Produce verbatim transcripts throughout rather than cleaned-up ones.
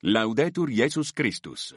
Laudetur Jesus Christus.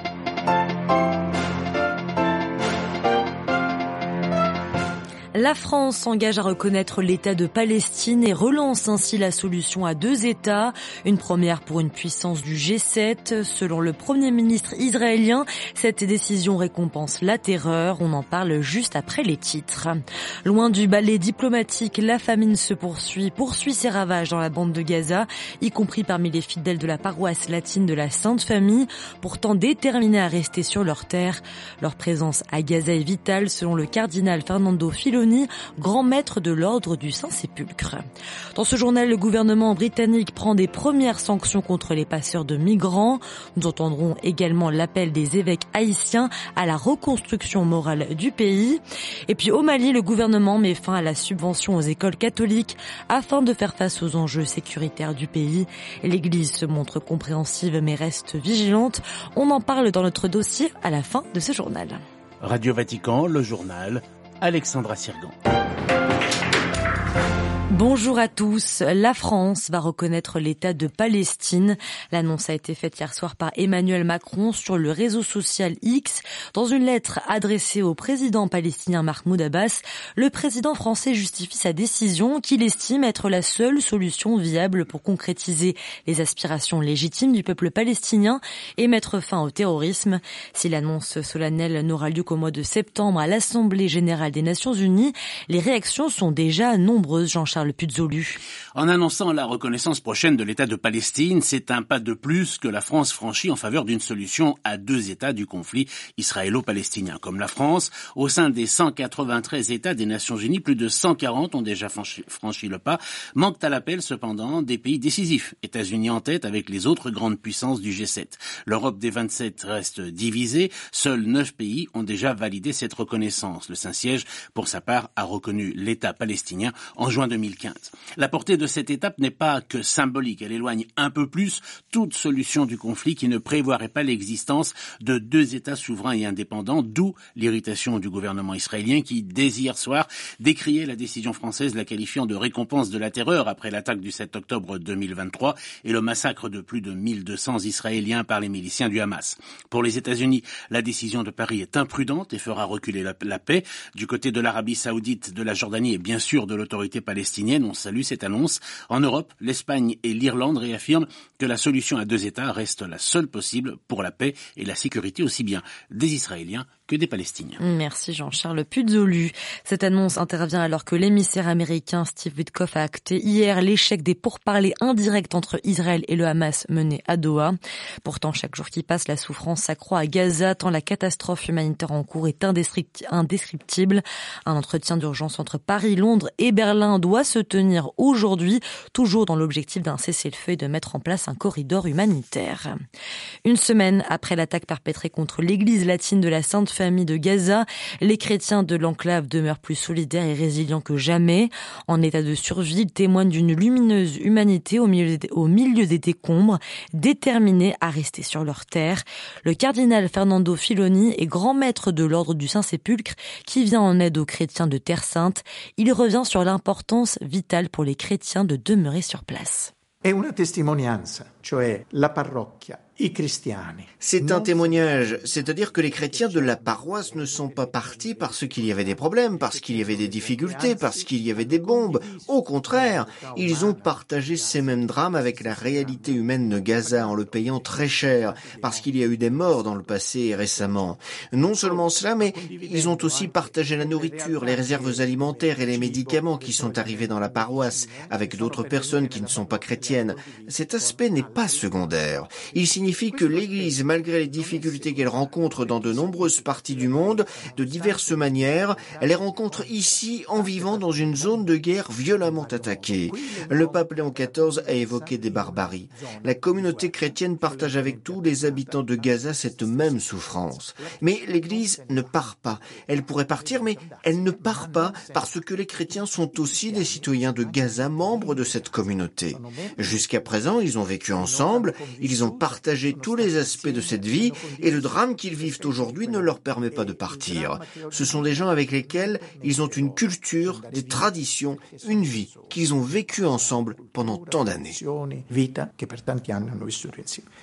La France s'engage à reconnaître l'État de Palestine et relance ainsi la solution à deux États. Une première pour une puissance du G sept. Selon le Premier ministre israélien, cette décision récompense la terreur. On en parle juste après les titres. Loin du ballet diplomatique, la famine se poursuit, poursuit ses ravages dans la bande de Gaza, y compris parmi les fidèles de la paroisse latine de la Sainte Famille, pourtant déterminés à rester sur leur terre. Leur présence à Gaza est vitale, selon le cardinal Fernando Filoni, grand maître de l'ordre du Saint-Sépulcre. Dans ce journal, le gouvernement britannique prend des premières sanctions contre les passeurs de migrants. Nous entendrons également l'appel des évêques haïtiens à la reconstruction morale du pays. Et puis au Mali, le gouvernement met fin à la subvention aux écoles catholiques afin de faire face aux enjeux sécuritaires du pays. L'Église se montre compréhensive mais reste vigilante. On en parle dans notre dossier à la fin de ce journal. Radio Vatican, le journal, Alexandra Sirgan. Bonjour à tous. La France va reconnaître l'État de Palestine. L'annonce a été faite hier soir par Emmanuel Macron sur le réseau social X. Dans une lettre adressée au président palestinien Mahmoud Abbas, le président français justifie sa décision qu'il estime être la seule solution viable pour concrétiser les aspirations légitimes du peuple palestinien et mettre fin au terrorisme. Si l'annonce solennelle n'aura lieu qu'au mois de septembre à l'Assemblée générale des Nations unies, les réactions sont déjà nombreuses, Jean-Charles Puzolu. En annonçant la reconnaissance prochaine de l'État de Palestine, c'est un pas de plus que la France franchit en faveur d'une solution à deux États du conflit israélo-palestinien. Comme la France, au sein des cent quatre-vingt-treize États des Nations Unies, plus de cent quarante ont déjà franchi, franchi le pas. Manquent à l'appel cependant des pays décisifs, États-Unis en tête avec les autres grandes puissances du G sept. L'Europe des vingt-sept reste divisée, seuls neuf pays ont déjà validé cette reconnaissance. Le Saint-Siège, pour sa part, a reconnu l'État palestinien en juin deux mille quinze. La portée de cette étape n'est pas que symbolique, elle éloigne un peu plus toute solution du conflit qui ne prévoirait pas l'existence de deux États souverains et indépendants, d'où l'irritation du gouvernement israélien qui, dès hier soir, décriait la décision française la qualifiant de récompense de la terreur après l'attaque du sept octobre deux mille vingt-trois et le massacre de plus de mille deux cents Israéliens par les miliciens du Hamas. Pour les États-Unis, la décision de Paris est imprudente et fera reculer la, la paix. Du côté de l'Arabie Saoudite, de la Jordanie et bien sûr de l'autorité palestinienne, on salue cette annonce. En Europe, l'Espagne et l'Irlande réaffirment que la solution à deux États reste la seule possible pour la paix et la sécurité aussi bien des Israéliens que des Palestiniens. Merci Jean-Charles Puzolu. Cette annonce intervient alors que l'émissaire américain Steve Witkoff a acté hier l'échec des pourparlers indirects entre Israël et le Hamas menés à Doha. Pourtant, chaque jour qui passe, la souffrance s'accroît à Gaza tant la catastrophe humanitaire en cours est indescriptible. Un entretien d'urgence entre Paris, Londres et Berlin doit se tenir aujourd'hui, toujours dans l'objectif d'un cessez-le-feu et de mettre en place un corridor humanitaire. Une semaine après l'attaque perpétrée contre l'église latine de la Sainte Famille de Gaza, les chrétiens de l'enclave demeurent plus solidaires et résilients que jamais. En état de survie, ils témoignent d'une lumineuse humanité au milieu des, au milieu des décombres, déterminés à rester sur leur terre. Le cardinal Fernando Filoni est grand maître de l'ordre du Saint-Sépulcre qui vient en aide aux chrétiens de Terre Sainte. Il revient sur l'importance vitale pour les chrétiens de demeurer sur place. È una testimonianza, cioè la parrocchia, i cristiani. C'est un témoignage, c'est-à-dire que les chrétiens de la paroisse ne sont pas partis parce qu'il y avait des problèmes, parce qu'il y avait des difficultés, parce qu'il y avait des bombes. Au contraire, ils ont partagé ces mêmes drames avec la réalité humaine de Gaza en le payant très cher, parce qu'il y a eu des morts dans le passé et récemment. Non seulement cela, mais ils ont aussi partagé la nourriture, les réserves alimentaires et les médicaments qui sont arrivés dans la paroisse avec d'autres personnes qui ne sont pas chrétiennes. Cet aspect n'est pas secondaire. Il signifie que l'Église, malgré les difficultés qu'elle rencontre dans de nombreuses parties du monde, de diverses manières, elle les rencontre ici en vivant dans une zone de guerre violemment attaquée. Le pape Léon quatorze a évoqué des barbaries. La communauté chrétienne partage avec tous les habitants de Gaza cette même souffrance. Mais l'Église ne part pas. Elle pourrait partir, mais elle ne part pas parce que les chrétiens sont aussi des citoyens de Gaza, membres de cette communauté. Jusqu'à présent, ils ont vécu ensemble, ils ont partagé tous les aspects de cette vie et le drame qu'ils vivent aujourd'hui ne leur permet pas de partir. Ce sont des gens avec lesquels ils ont une culture, des traditions, une vie qu'ils ont vécue ensemble pendant tant d'années.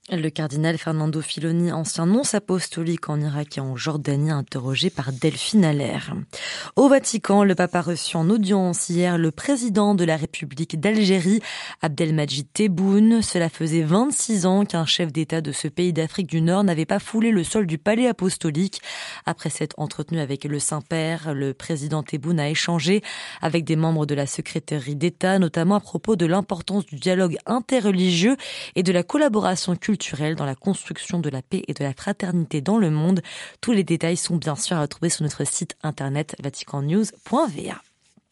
Le cardinal Fernando Filoni, ancien nonce apostolique en Irak et en Jordanie, interrogé par Delphine Allaire. Au Vatican, le pape a reçu en audience hier le président de la République d'Algérie, Abdelmadjid Tebboune. Cela faisait vingt-six ans qu'un chef d'État de ce pays d'Afrique du Nord n'avait pas foulé le sol du palais apostolique. Après s'être entretenu avec le Saint-Père, le président Tebboune a échangé avec des membres de la secrétairie d'État, notamment à propos de l'importance du dialogue interreligieux et de la collaboration culturelle dans la construction de la paix et de la fraternité dans le monde. Tous les détails sont bien sûr à retrouver sur notre site internet vatican news point v a.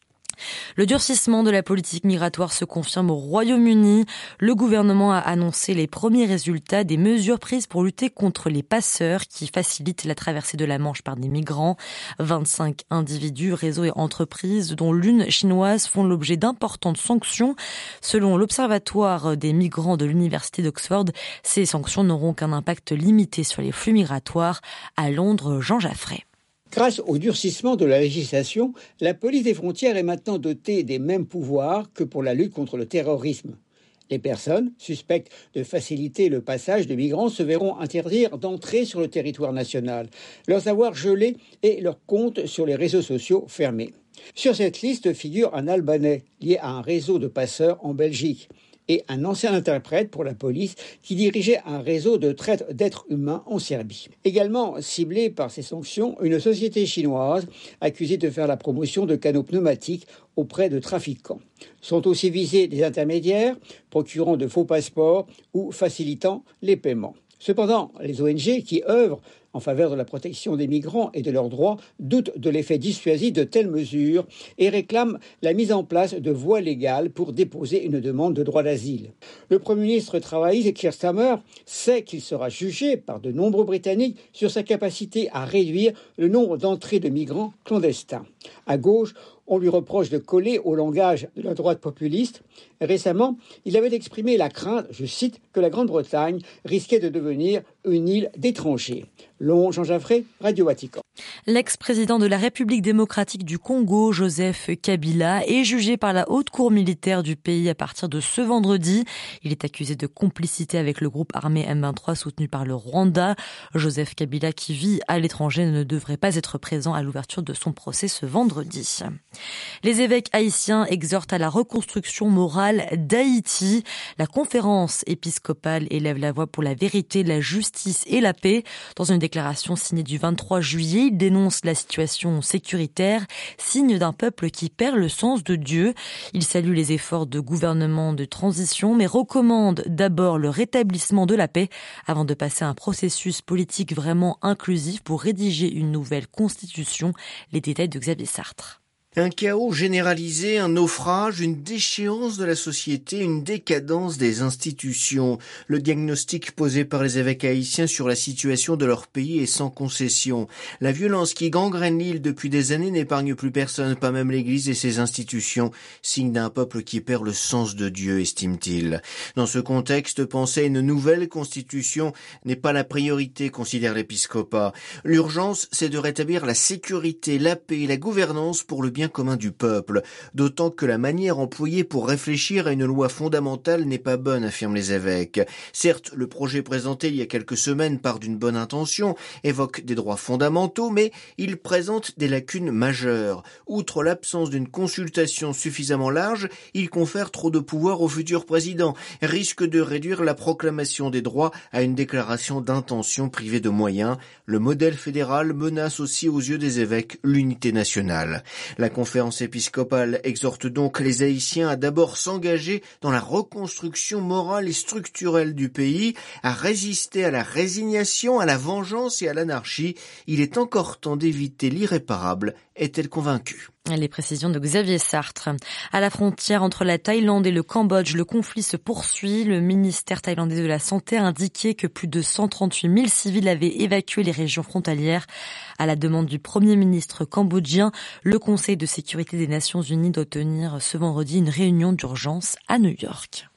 Le durcissement de la politique migratoire se confirme au Royaume-Uni. Le gouvernement a annoncé les premiers résultats des mesures prises pour lutter contre les passeurs qui facilitent la traversée de la Manche par des migrants. vingt-cinq individus, réseaux et entreprises, dont l'une chinoise, font l'objet d'importantes sanctions. Selon l'Observatoire des migrants de l'Université d'Oxford, ces sanctions n'auront qu'un impact limité sur les flux migratoires. À Londres, Jean Jaffray. Grâce au durcissement de la législation, la police des frontières est maintenant dotée des mêmes pouvoirs que pour la lutte contre le terrorisme. Les personnes suspectes de faciliter le passage de migrants se verront interdire d'entrer sur le territoire national, leurs avoirs gelés et leurs comptes sur les réseaux sociaux fermés. Sur cette liste figure un Albanais lié à un réseau de passeurs en Belgique et un ancien interprète pour la police qui dirigeait un réseau de traite d'êtres humains en Serbie. Également ciblée par ces sanctions, une société chinoise accusée de faire la promotion de canaux pneumatiques auprès de trafiquants. Sont aussi visés des intermédiaires, procurant de faux passeports ou facilitant les paiements. Cependant, les O N G qui œuvrent en faveur de la protection des migrants et de leurs droits doutent de l'effet dissuasif de telles mesures et réclament la mise en place de voies légales pour déposer une demande de droit d'asile. Le Premier ministre travailliste Keir Starmer sait qu'il sera jugé par de nombreux Britanniques sur sa capacité à réduire le nombre d'entrées de migrants clandestins. À gauche, on lui reproche de coller au langage de la droite populiste. Récemment, il avait exprimé la crainte, je cite, que la Grande-Bretagne risquait de devenir une île d'étrangers. Long, Jean Jaffray, Radio Vatican. L'ex-président de la République démocratique du Congo, Joseph Kabila, est jugé par la haute cour militaire du pays à partir de ce vendredi. Il est accusé de complicité avec le groupe armé M vingt-trois soutenu par le Rwanda. Joseph Kabila, qui vit à l'étranger, ne devrait pas être présent à l'ouverture de son procès ce vendredi. Les évêques haïtiens exhortent à la reconstruction morale d'Haïti. La conférence épiscopale élève la voix pour la vérité, la justice et la paix. Dans une déclaration signée du vingt-trois juillet, il dénonce la situation sécuritaire, signe d'un peuple qui perd le sens de Dieu. Il salue les efforts de gouvernement de transition, mais recommande d'abord le rétablissement de la paix avant de passer à un processus politique vraiment inclusif pour rédiger une nouvelle constitution. Les détails de Xavier Sartre. Un chaos généralisé, un naufrage, une déchéance de la société, une décadence des institutions. Le diagnostic posé par les évêques haïtiens sur la situation de leur pays est sans concession. La violence qui gangrène l'île depuis des années n'épargne plus personne, pas même l'Église et ses institutions, signe d'un peuple qui perd le sens de Dieu, estime-t-il. Dans ce contexte, penser à une nouvelle constitution n'est pas la priorité, considère l'épiscopat. L'urgence, c'est de rétablir la sécurité, la paix et la gouvernance pour le bien commun du peuple, d'autant que la manière employée pour réfléchir à une loi fondamentale n'est pas bonne, affirment les évêques. Certes, le projet présenté il y a quelques semaines part d'une bonne intention, évoque des droits fondamentaux, mais il présente des lacunes majeures. Outre l'absence d'une consultation suffisamment large, il confère trop de pouvoir au futur président, risque de réduire la proclamation des droits à une déclaration d'intention privée de moyens. Le modèle fédéral menace aussi aux yeux des évêques l'unité nationale. La conférence épiscopale exhorte donc les Haïtiens à d'abord s'engager dans la reconstruction morale et structurelle du pays, à résister à la résignation, à la vengeance et à l'anarchie. Il est encore temps d'éviter l'irréparable, est-elle convaincue. Les précisions de Xavier Sartre. À la frontière entre la Thaïlande et le Cambodge, le conflit se poursuit. Le ministère thaïlandais de la Santé a indiqué que plus de cent trente-huit mille civils avaient évacué les régions frontalières. À la demande du Premier ministre cambodgien, le Conseil de sécurité des Nations Unies doit tenir ce vendredi une réunion d'urgence à New York.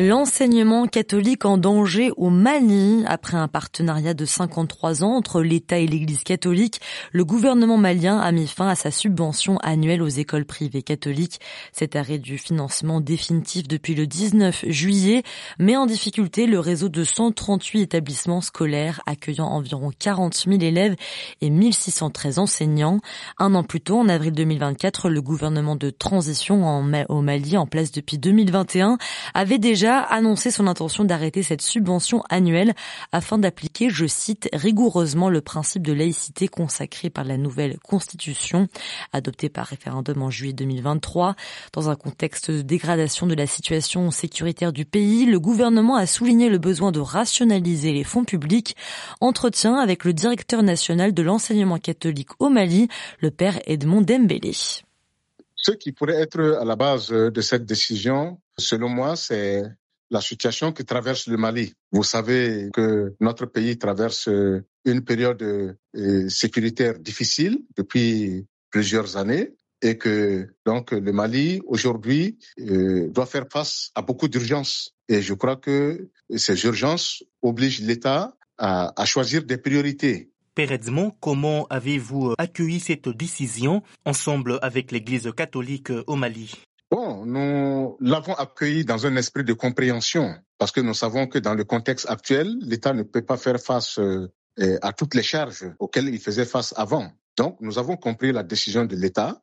L'enseignement catholique en danger au Mali. Après un partenariat de cinquante-trois ans entre l'État et l'Église catholique, le gouvernement malien a mis fin à sa subvention annuelle aux écoles privées catholiques. Cet arrêt du financement définitif depuis le dix-neuf juillet met en difficulté le réseau de cent trente-huit établissements scolaires accueillant environ quarante mille élèves et mille six cent treize enseignants. Un an plus tôt, en avril deux mille vingt-quatre, le gouvernement de transition en, au Mali, en place depuis deux mille vingt et un, avait déjà annoncé son intention d'arrêter cette subvention annuelle afin d'appliquer, je cite, rigoureusement le principe de laïcité consacré par la nouvelle constitution adoptée par référendum en juillet deux mille vingt-trois. Dans un contexte de dégradation de la situation sécuritaire du pays, le gouvernement a souligné le besoin de rationaliser les fonds publics. Entretien avec le directeur national de l'enseignement catholique au Mali, le père Edmond Dembélé. Ce qui pourrait être à la base de cette décision, selon moi, c'est la situation que traverse le Mali. Vous savez que notre pays traverse une période sécuritaire difficile depuis plusieurs années et que donc le Mali aujourd'hui doit faire face à beaucoup d'urgences. Et je crois que ces urgences obligent l'État à, à choisir des priorités. Père Edmond, comment avez-vous accueilli cette décision ensemble avec l'Église catholique au Mali? Bon, nous l'avons accueilli dans un esprit de compréhension parce que nous savons que dans le contexte actuel, l'État ne peut pas faire face à toutes les charges auxquelles il faisait face avant. Donc, nous avons compris la décision de l'État.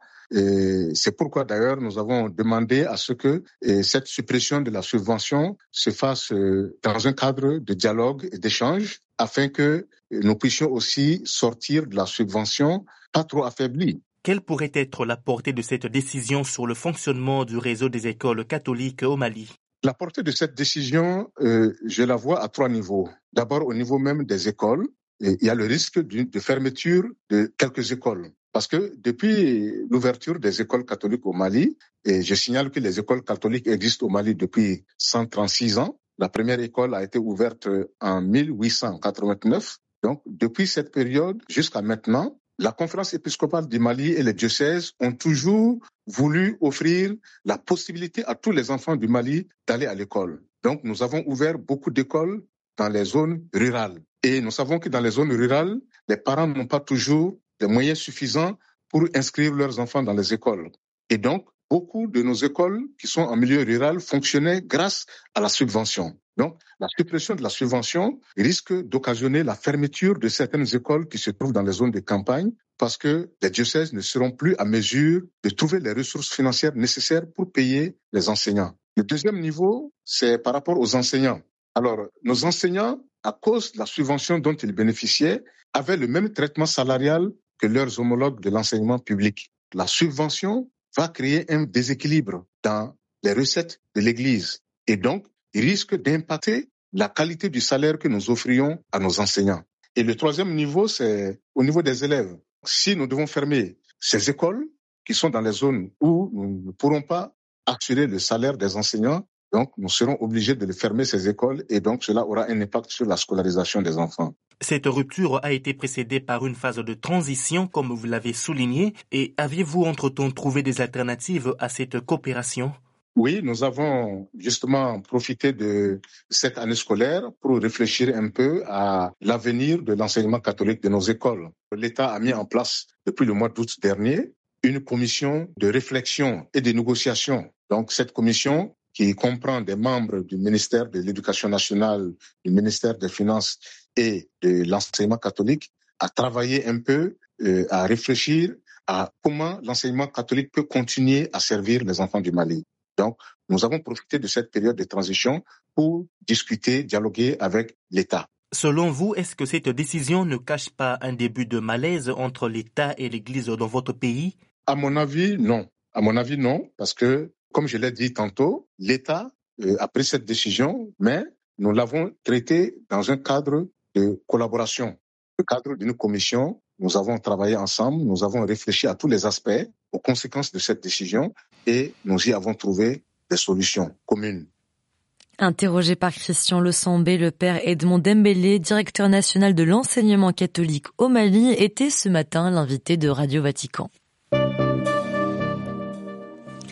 Et c'est pourquoi d'ailleurs nous avons demandé à ce que cette suppression de la subvention se fasse dans un cadre de dialogue et d'échange afin que nous puissions aussi sortir de la subvention pas trop affaiblie. Quelle pourrait être la portée de cette décision sur le fonctionnement du réseau des écoles catholiques au Mali? La portée de cette décision, euh, je la vois à trois niveaux. D'abord, au niveau même des écoles, il y a le risque de, de fermeture de quelques écoles. Parce que depuis l'ouverture des écoles catholiques au Mali, et je signale que les écoles catholiques existent au Mali depuis cent trente-six ans, la première école a été ouverte en mille huit cent quatre-vingt-neuf. Donc, depuis cette période jusqu'à maintenant, la conférence épiscopale du Mali et les diocèses ont toujours voulu offrir la possibilité à tous les enfants du Mali d'aller à l'école. Donc, nous avons ouvert beaucoup d'écoles dans les zones rurales. Et nous savons que dans les zones rurales, les parents n'ont pas toujours les moyens suffisants pour inscrire leurs enfants dans les écoles. Et donc, beaucoup de nos écoles qui sont en milieu rural fonctionnaient grâce à la subvention. Donc, la suppression de la subvention risque d'occasionner la fermeture de certaines écoles qui se trouvent dans les zones de campagne parce que les diocèses ne seront plus à mesure de trouver les ressources financières nécessaires pour payer les enseignants. Le deuxième niveau, c'est par rapport aux enseignants. Alors, nos enseignants, à cause de la subvention dont ils bénéficiaient, avaient le même traitement salarial que leurs homologues de l'enseignement public. La subvention va créer un déséquilibre dans les recettes de l'Église et donc il risque d'impacter la qualité du salaire que nous offrions à nos enseignants. Et le troisième niveau, c'est au niveau des élèves. Si nous devons fermer ces écoles qui sont dans les zones où nous ne pourrons pas assurer le salaire des enseignants, donc nous serons obligés de fermer ces écoles et donc cela aura un impact sur la scolarisation des enfants. Cette rupture a été précédée par une phase de transition, comme vous l'avez souligné. Et aviez-vous entre-temps trouvé des alternatives à cette coopération? Oui, nous avons justement profité de cette année scolaire pour réfléchir un peu à l'avenir de l'enseignement catholique de nos écoles. L'État a mis en place, depuis le mois d'août dernier, une commission de réflexion et de négociation. Donc, cette commission qui comprend des membres du ministère de l'Éducation nationale, du ministère des Finances et de l'enseignement catholique, a travaillé un peu, euh, à réfléchir à comment l'enseignement catholique peut continuer à servir les enfants du Mali. Donc, nous avons profité de cette période de transition pour discuter, dialoguer avec l'État. Selon vous, est-ce que cette décision ne cache pas un début de malaise entre l'État et l'Église dans votre pays? À mon avis, non. À mon avis, non, parce que, comme je l'ai dit tantôt, l'État euh, a pris cette décision, mais nous l'avons traité dans un cadre de collaboration, le cadre d'une commission. Nous avons travaillé ensemble, nous avons réfléchi à tous les aspects, aux conséquences de cette décision et nous y avons trouvé des solutions communes. Interrogé par Christian Losambé, le père Edmond Dembélé, directeur national de l'enseignement catholique au Mali, était ce matin l'invité de Radio Vatican.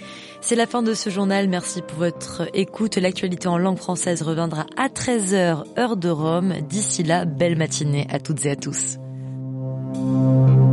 C'est la fin de ce journal. Merci pour votre écoute. L'actualité en langue française reviendra à treize heures, heure de Rome. D'ici là, belle matinée à toutes et à tous.